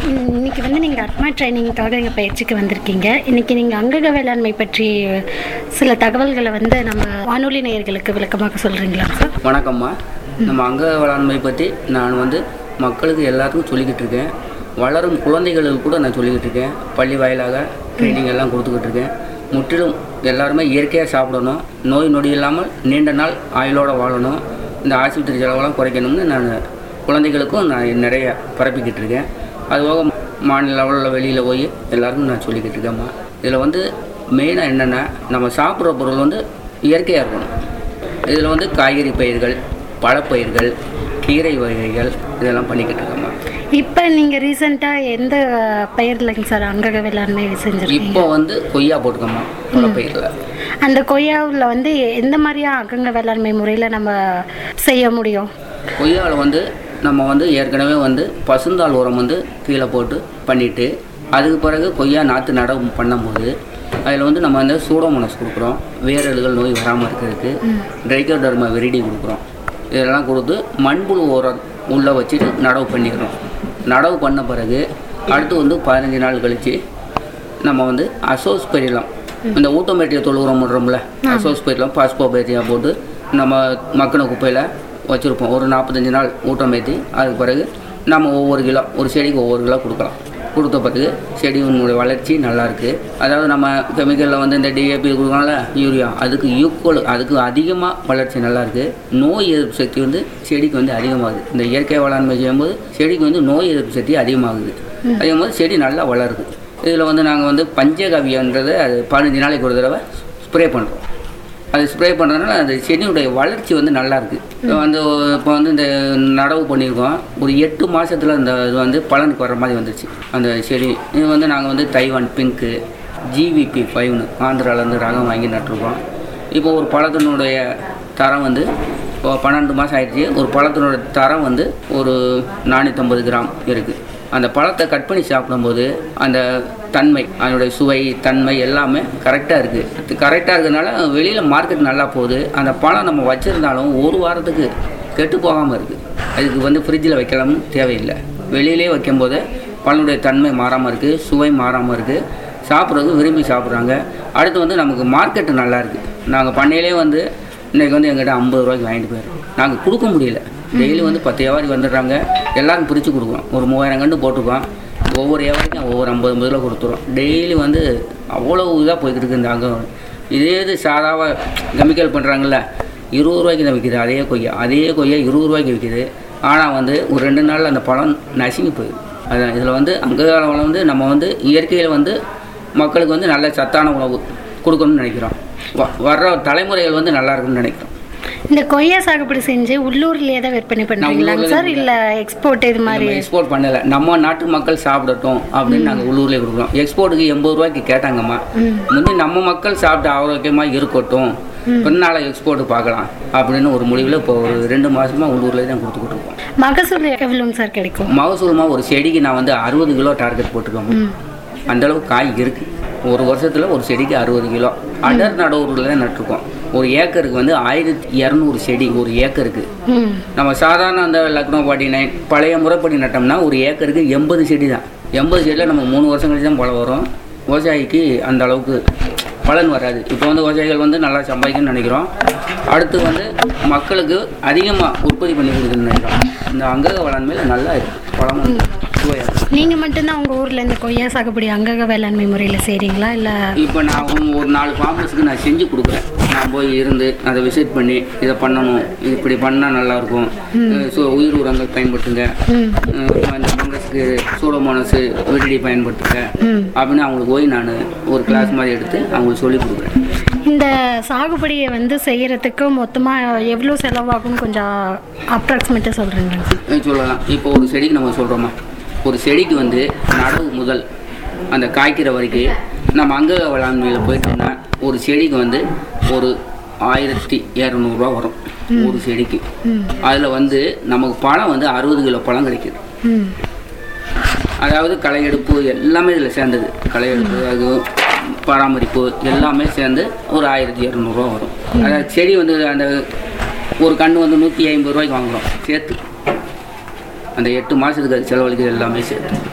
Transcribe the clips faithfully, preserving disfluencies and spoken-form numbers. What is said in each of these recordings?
இன்னைக்கு வந்து நீங்கள் அட்மா ட்ரைனிங்காக எங்கள் பயிற்சிக்கு வந்திருக்கீங்க. இன்றைக்கி நீங்கள் அங்கக வேளாண்மை பற்றி சில தகவல்களை வந்து நம்ம வானொலி நேயர்களுக்கு விளக்கமாக சொல்கிறீங்களா சார்? வணக்கம்மா. நம்ம அங்கக வேளாண்மை பற்றி நான் வந்து மக்களுக்கு எல்லாத்துக்கும் சொல்லிக்கிட்டு இருக்கேன். வளரும் குழந்தைகளுக்கு கூட நான் சொல்லிக்கிட்டு இருக்கேன். பள்ளி வாயிலாக ட்ரைனிங் எல்லாம் கொடுத்துக்கிட்டு இருக்கேன். முற்றிலும் எல்லாருமே இயற்கையாக சாப்பிடணும், நோய் நொடி இல்லாமல் நீண்ட நாள் ஆயுளோடு வாழணும், இந்த ஆஸ்பத்திரி செலவெல்லாம் குறைக்கணும்னு நான் குழந்தைகளுக்கும் நான் நிறைய பரப்பிக்கிட்டு இருக்கேன். அதுபோக மாநில லெவலில் வெளியில் போய் எல்லாருக்கும் நான் சொல்லிக்கிட்டு இருக்கேம்மா. இதில் வந்து மெயினாக என்னென்னா, நம்ம சாப்பிட்ற பொருள் வந்து இயற்கையாக இருக்கணும். இதில் வந்து காய்கறி பயிர்கள், பழப்பயிர்கள், கீரை வகைகள் இதெல்லாம் பண்ணிக்கிட்டு இருக்கேம்மா. இப்போ நீங்கள் ரீசெண்டாக எந்த பயிர்லைங்க சார் அங்கக வேளாண்மை செஞ்சுருக்கீங்க? இப்போ வந்து கொய்யா போட்டுக்கோம்மா பழப்பயிரில். அந்த கொய்யாவில் வந்து எந்த மாதிரியா அங்கக வேளாண்மை முறையில் நம்ம செய்ய முடியும்? கொய்யாவில் வந்து நம்ம வந்து ஏற்கனவே வந்து பசுந்தாள் உரம் வந்து கீழே போட்டு பண்ணிவிட்டு, அதுக்கு பிறகு கொய்யா நாற்று நடவு பண்ணும்போது அதில் வந்து நம்ம வந்து சூடோமோனாஸ் கொடுக்குறோம், வேரல்கள் நோய் வராமல் இருக்கிறதுக்கு. ட்ரைகோடர்மா விரிடி கொடுக்குறோம். இதெல்லாம் கொடுத்து மண்புழு உரம் உள்ளே வச்சுட்டு நடவு பண்ணிக்கிறோம். நடவு பண்ண பிறகு அடுத்து வந்து பதினஞ்சு நாள் கழித்து நம்ம வந்து அசோஸ்பெரிலம், இந்த ஊட்டமேட்டிய தொழு உரம் பண்ணுறோம்ல, அசோஸ்பெரிலம் பாஸ்போபேரியா போட்டு நம்ம மக்கின குப்பையில் வச்சுருப்போம். ஒரு நாற்பத்தஞ்சு நாள் ஊட்டமேற்றி அதுக்கு பிறகு நம்ம ஒவ்வொரு கிலோ, ஒரு செடிக்கு ஒவ்வொரு கிலோ கொடுக்கலாம். கொடுத்த பிறகு செடியினுடைய வளர்ச்சி நல்லாயிருக்கு. அதாவது நம்ம கெமிக்கலில் வந்து இந்த டிஏபி கொடுக்கறனால யூரியா, அதுக்கு ஈக்குவல், அதுக்கு அதிகமாக வளர்ச்சி நல்லாயிருக்கு. நோய் எதிர்ப்பு சக்தி வந்து செடிக்கு வந்து அதிகமாகுது. இந்த இயற்கை வேளாண்மை செய்யும்போது செடிக்கு வந்து நோய் எதிர்ப்பு சக்தி அதிகமாகுது. அதிகமாக செடி நல்லா வளருது. இதில் வந்து நாங்கள் வந்து பஞ்சகவியன்றது அது பதினஞ்சு நாளைக்கு ஒரு தடவை ஸ்ப்ரே பண்ணுறோம். அது ஸ்ப்ரே பண்ணுறதுனால அந்த செடியுடைய வளர்ச்சி வந்து நல்லாயிருக்கு. வந்து இப்போ வந்து இந்த நடவு பண்ணியிருக்கோம், ஒரு எட்டு மாதத்தில் இந்த இது வந்து பலனுக்கு வர்ற மாதிரி வந்துடுச்சு அந்த செடி. இது வந்து நாங்கள் வந்து தைவான் பிங்க்கு ஜிவிபி ஃபைவ்னு ஆந்திராவிலேருந்து ரகம் வாங்கி நட்டுருக்கோம். இப்போ ஒரு பழத்தினுடைய தரம் வந்து இப்போ பன்னெண்டு மாதம் ஆயிடுச்சு. ஒரு பழத்தினுடைய தரம் வந்து ஒரு நானூற்றம்பது கிராம் இருக்குது. அந்த பழத்தை கட் பண்ணி சாப்பிடும்போது அந்த தன்மை, அதனுடைய சுவை, தன்மை எல்லாமே கரெக்டாக இருக்குது. கரெக்டாக இருக்கிறதுனால வெளியில் மார்க்கெட் நல்லா போகுது. அந்த பழம் நம்ம வச்சுருந்தாலும் ஒரு வாரத்துக்கு கெட்டு போகாமல் இருக்குது. அதுக்கு வந்து ஃப்ரிட்ஜில் வைக்கலாம்னு தேவையில்லை. வெளியிலே வைக்கும்போது பழனுடைய தன்மை மாறாமல் இருக்குது, சுவை மாறாமல் இருக்குது, சாப்பிட்றது விரும்பி சாப்பிட்றாங்க. அடுத்து வந்து நமக்கு மார்க்கெட்டு நல்லா இருக்குது. நாங்கள் பண்ணையிலே வந்து இன்றைக்கி வந்து எங்கிட்ட ஐம்பது ரூபாய்க்கு வாங்கிட்டு போயிடுறோம். நாங்கள் கொடுக்க முடியல. டெய்லி வந்து பத்து வியாபாரி வந்துடுறாங்க, எல்லோரும் பிரித்து கொடுக்குறோம். ஒரு மூவாயிரம் கண்டு போட்டுருக்கோம். ஒவ்வொரு வியாபாரிக்கும் ஒவ்வொரு ஐம்பது ஐம்பது ரூபா கொடுத்துரும். டெய்லி வந்து அவ்வளோ இதாக போய்கிட்டு இருக்குது இந்த அங்கம். இதே இது சாதாவாக கெமிக்கல் பண்ணுறாங்கல்ல, இருபது ரூபாய்க்கு தான் விற்கிது. அதே கொய்யா அதே கொய்யா இருபது ரூபாய்க்கு விற்கிது. ஆனால் வந்து ஒரு ரெண்டு நாளில் அந்த பழம் நசுங்கி போயிடுது. அதான் இதில் வந்து அங்கக வளம் வந்து நம்ம வந்து இயற்கையில் வந்து மக்களுக்கு வந்து நல்ல சத்தான உணவு கொடுக்கணும்னு நினைக்கிறோம். வ வர்ற தலைமுறைகள் வந்து நல்லா இருக்குன்னு நினைக்கிறோம். இந்த கொய்யா சாகுபடி செஞ்சு உள்ளூர்லேயே தான் விற்பனை பண்ணுறீங்களாங்க சார், இல்லை எக்ஸ்போர்ட் இது மாதிரி? எக்ஸ்போர்ட் பண்ணலை, நம்ம நாட்டு மக்கள் சாப்பிடட்டும் அப்படின்னு நாங்கள் உள்ளூர்லேயே கொடுக்குறோம். எக்ஸ்போர்ட்டுக்கு எண்பது ரூபாய்க்கு கேட்டாங்கம்மா. முந்தி நம்ம மக்கள் சாப்பிட்டு ஆரோக்கியமாக இருக்கட்டும், பின்னால் எக்ஸ்போர்ட்டு பார்க்கலாம் அப்படின்னு ஒரு முடிவில் இப்போ ஒரு ரெண்டு மாதமாக உள்ளூர்லேயே தான் கொடுத்துக்கிட்டு இருக்கோம். மகசூல் எவ்வளோங்க சார் கிடைக்கும்? மகசூல்மா ஒரு செடிக்கு நான் வந்து அறுபது கிலோ டார்கெட் போட்டுருக்கோம். அந்தளவுக்கு காய் இருக்குது. ஒரு வருஷத்தில் ஒரு செடிக்கு அறுபது கிலோ அடர் நடவுரில் தான் நட்டுருக்கோம். ஒரு ஏக்கருக்கு வந்து ஆயிரத்தி இரநூறு செடி ஒரு ஏக்கருக்கு. நம்ம சாதாரண அந்த லக்னோ ஃபார்ட்டி நைன் பழைய முறைப்படி நட்டோம்னா ஒரு ஏக்கருக்கு எண்பது செடி தான். எண்பது செடியில் நம்ம மூணு வருஷம் கழிச்சு தான் பழம் வரும். விவசாயிக்கு அந்த அளவுக்கு பலன் வராது. இப்போ வந்து விவசாயிகள் வந்து நல்லா சம்பாதிக்கணும்னு நினைக்கிறோம். அடுத்து வந்து மக்களுக்கு அதிகமாக உற்பத்தி பண்ணி கொடுக்குன்னு நினைக்கிறோம். இந்த அங்கக வேளாண்மையில் நல்லா இருக்குது பழம் வந்து. நீங்கள் மட்டும்தான் உங்கள் ஊரில் இந்த கொய்யா சாகுபடி அங்கக வேளாண்மை முறையில் செய்கிறீங்களா, இல்லை? இப்போ நான் ஒரு நாலு ஃபார்மர்ஸுக்கு நான் செஞ்சு கொடுக்குறேன். நான் போய் இருந்து அதை விசிட் பண்ணி இதை பண்ணணும், இது இப்படி பண்ணால் நல்லாயிருக்கும், ஸோ உயிர் உரங்கள் பயன்படுத்துங்க, அந்த ஃபங்கஸ்க்கு சூடோமோனாஸு விரிடி பயன்படுத்துங்க அப்படின்னு அவங்களுக்கு போய் நான் ஒரு கிளாஸ் மாதிரி எடுத்து அவங்களுக்கு சொல்லி கொடுக்குறேன். இந்த சாகுபடியை வந்து செய்கிறதுக்கு மொத்தமாக எவ்வளோ செலவாகும் கொஞ்சம் அப்ராக்சிமேட்டாக சொல்கிறீங்களா? சொல்லலாம். இப்போ ஒரு செடிக்கு நம்ம சொல்கிறோமா, ஒரு செடிக்கு வந்து நடவு முதல் அந்த காய்க்கிற வரைக்கும் நம்ம அங்கக வேளாண்மையில் போயிட்டோம்னா ஒரு செடிக்கு வந்து ஒரு ஆயிரத்தி இரநூறுவா வரும் ஒரு செடிக்கு. அதில் வந்து நமக்கு பழம் வந்து அறுபது கிலோ பழம் கிடைக்கிது. அதாவது களை எடுப்பு எல்லாமே இதில் சேர்ந்தது. களை எடுப்பு, அது பராமரிப்பு எல்லாமே சேர்ந்து ஒரு ஆயிரத்தி இரநூறுவா வரும். அதாவது செடி வந்து அந்த ஒரு கன்று வந்து நூற்றி ஐம்பது ரூபாய்க்கு வாங்குகிறோம் சேர்த்து. அந்த எட்டு மாதத்துக்கு அது செலவழிக்கிறது எல்லாமே சேர்த்து.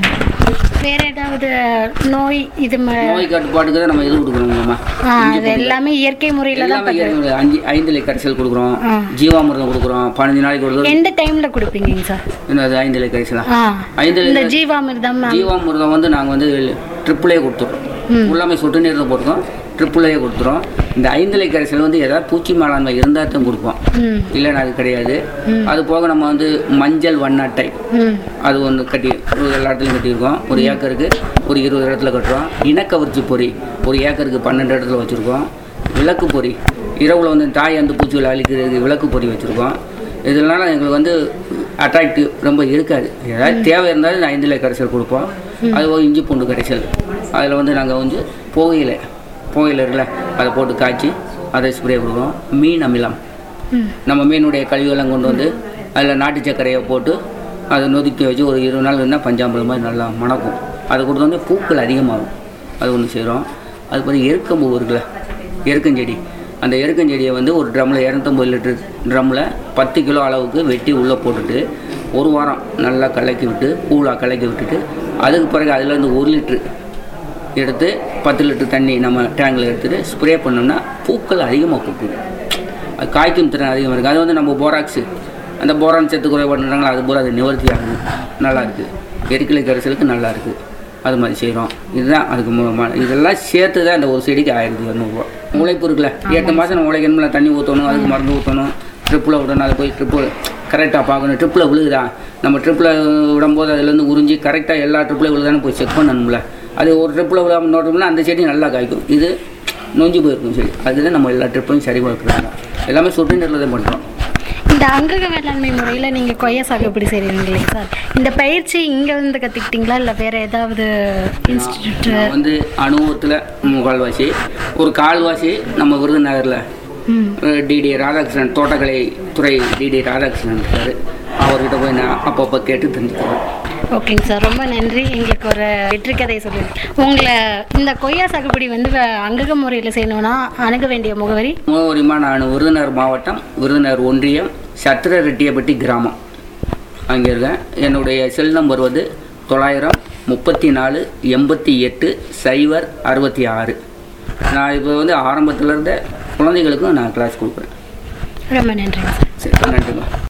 வேறு ஏதாவது நோய் இது ம- நோய் கட்டுப்பாட்டுக்கு தான் நம்ம இது கொடுக்குறோம். ஆ, அது எல்லாமே இயற்கை முறையில் தான் எல்லாமே இயற்கை. அஞ்சு ஐந்து இலை கரைசல் கொடுக்குறோம், ஜீவாமிர்தம் கொடுக்குறோம். பதினஞ்சு நாளைக்கு ஒரு தடவை. எந்த டைமில் கொடுப்பீங்க சார்? என்னது ஐந்து இலை கரைசலா? ஆ, ஐந்து இந்த இலை ஜீவாமிர்தம் ஜீவாமிர்தம் வந்து நாங்கள் வந்து ட்ரிப்புளே கொடுத்துருவோம். உள்ளாமே சொட்டு நீர் தான் போட்டுருக்கோம், ட்ரிப்புளையே கொடுத்துரும். இந்த ஐந்திலை கரைசல் வந்து ஏதாவது பூச்சி மேலாண்மை இருந்தால் தான் கொடுப்போம், இல்லைன்னா அது கிடையாது. அது போக நம்ம வந்து மஞ்சள் வண்ணாட்டை அது வந்து கட்டி ஒரு எல்லா இடத்துலையும் கட்டியிருக்கோம். ஒரு ஏக்கருக்கு ஒரு இருபது இடத்துல கட்டுறோம். இனக்கவர்ச்சி பொறி ஒரு ஏக்கருக்கு பன்னெண்டு இடத்துல வச்சுருக்கோம். விளக்கு பொறி இரவில் வந்து தாய் அந்த பூச்சிகளை அழிக்கிறதுக்கு விளக்கு பொறி வச்சுருக்கோம். இதனால எங்களுக்கு வந்து அட்ராக்டிவ் ரொம்ப இருக்காது. ஏதாவது தேவை இருந்தாலும் இந்த ஐந்திலை கரைசல் கொடுப்போம். அது போக இஞ்சி பூண்டு கரைசல், அதில் வந்து நாங்கள் வந்து புகையிலை புகையில இருக்குல்ல அதை போட்டு காய்ச்சி அதை ஸ்ப்ரே கொடுக்குறோம். மீன் அமிலம், நம்ம மீனுடைய கழிவுகள்லாம் கொண்டு வந்து அதில் நாட்டு சர்க்கரையை போட்டு அதை நொதுக்கி வச்சு ஒரு இருபது நாள் இருந்தால் பஞ்சாம்பழம் மாதிரி நல்லா மணக்கும். அதை கொடுத்து வந்து பூக்கள் அதிகமாகும். அது ஒன்று செய்கிறோம். அது பிறகு எருக்கம்பூ இருக்குல்ல, எருக்கஞ்செடி, அந்த எருக்கஞ்செடியை வந்து ஒரு ட்ரம்மில் இரநூத்தம்பது லிட்டர் ட்ரம்மில் பத்து கிலோ அளவுக்கு வெட்டி உள்ளே போட்டுட்டு ஒரு வாரம் நல்லா கலக்கி விட்டு கூழாக கலக்கி விட்டுட்டு அதுக்கு பிறகு அதில் ஒரு லிட்ரு எடுத்து பத்து லிட்டர் தண்ணி நம்ம டேங்கில் எடுத்துகிட்டு ஸ்ப்ரே பண்ணோம்னா பூக்கள் அதிகமாக பூக்கும். அது காய்க்கும் திறன் அதிகமாக இருக்குது. அது வந்து நம்ம போராக்ஸு அந்த போரான் சத்து குறைபாடுறாங்களா அது போல் அது நிவர்த்தி ஆகுது. நல்லா இருக்குது. எரிக்கலை கரைசலுக்கு நல்லா இருக்குது. அது மாதிரி செய்கிறோம். இதுதான் அதுக்கு மூலமாக இதெல்லாம் சேர்த்து தான் இந்த ஒரு செடிக்கு ஆயிரத்தி இரநூறுவா. உழைப்பு இருக்குல்ல, எட்டு மாதம் நம்ம உழைக்கணும்ல, தண்ணி ஊற்றணும், அதுக்கு மருந்து ஊற்றணும், ட்ரிப்பில் விடணும், அதை போய் ட்ரிப்பு கரெக்டாக பார்க்கணும். ட்ரிப்பில் விழுகுதா, நம்ம ட்ரிப்பில் விடும்போது அதுலேருந்து உறிஞ்சி கரெக்டாக எல்லா ட்ரிப்பில் விழுதானு போய் செக் பண்ணணும்ல. அது ஒரு ட்ரிப்பில் விழாமல் நோட்டோம்னா அந்த செடி நல்லா காய்க்கும். இது நொஞ்சி போயிருக்கும் செடி. அதுதான் நம்ம எல்லா ட்ரிப்பையும் சரி பார்க்குறாங்க. எல்லாமே சொட்டு நீரில் தான் பண்ணுறோம். இந்த அங்கக வேளாண்மை முறையில் நீங்கள் கொய்யா சாகுபடி செய்கிறீங்களே சார், இந்த பயிற்சி இங்கே வந்து கற்றுக்கிட்டீங்களா இல்லை வேறு ஏதாவது இன்ஸ்டிடியூட்? வந்து அனுபவத்தில் முக்கால்வாசி, ஒரு கால்வாசி நம்ம விருதுநகரில் டிடி ராதாகிருஷ்ணன் தோட்டக்கலை துறை டிடி ராதாகிருஷ்ணன் இருக்கார். அவர்கிட்ட போய் நான் அப்பப்போ கேட்டு தெரிஞ்சுக்கிறேன். ஓகேங்க சார், ரொம்ப நன்றி. எங்களுக்கு ஒரு வெற்றி கதையை சொல்லுங்க. உங்களை இந்த கொய்யா சாகுபடி வந்து அங்கக முறையில் செய்யணும்னா அணுக வேண்டிய முகவரி? முகவரிமா நான் விருதுநகர் மாவட்டம், விருதுநகர் ஒன்றியம், சத்திரரெட்டியப்பட்டி கிராமம் அங்கே இருக்கேன். என்னுடைய செல் நம்பர் வந்து தொள்ளாயிரம் முப்பத்தி நாலு எண்பத்தி எட்டு சைபர் அறுபத்தி ஆறு. நான் இப்போ வந்து ஆரம்பத்தில் இருந்த குழந்தைகளுக்கும் நான் கிளாஸ் கொடுக்குறேன். ரொம்ப நன்றிங்க சார். சரி, நன்றிமா.